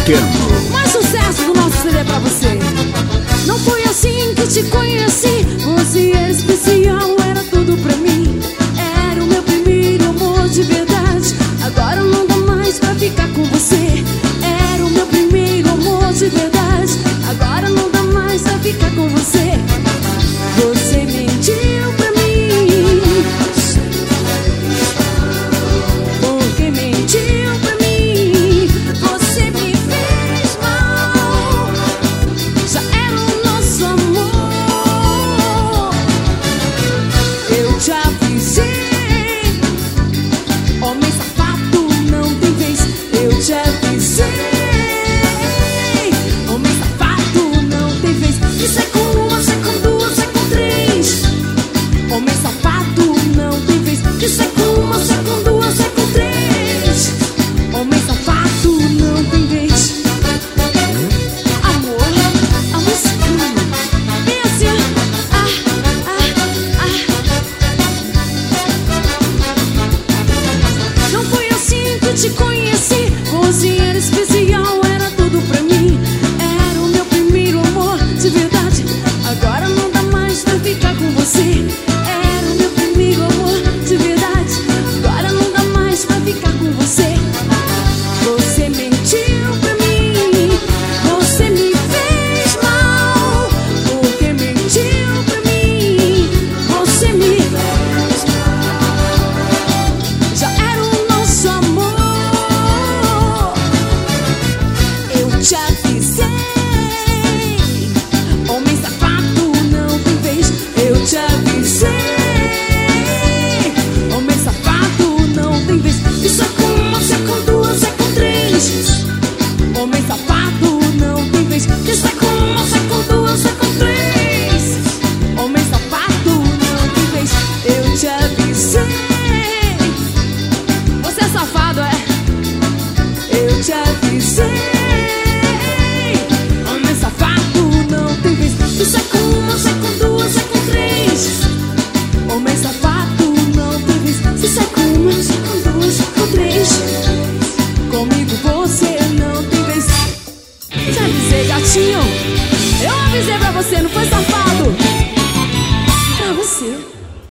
Eterno. Mais sucesso do nosso CD pra você. Não foi assim que te conheci. Você era especial, era tudo pra mim. Era o meu primeiro amor de verdade. Agora não dá mais pra ficar com você. Era o meu primeiro amor de verdade. Agora não dá mais pra ficar com você. Você mentiu pra mim. Porque mentiu pra mim. Você me fez mal. Já era o nosso amor. Eu te avisei. Homem safado não tem vez. Eu te avisei. Homem safado não tem vez. Isso é com uma, isso é com duas, isso é com três. Homem safado não tem vez. Isso é com uma, isso é com duas, isso é com três. Homem safado não tem vez. Amor, a música bem assim, Não foi assim que te conheci. Você era especial, era tudo pra mim. Era o meu primeiro amor de verdade. Agora não dá mais pra ficar com você.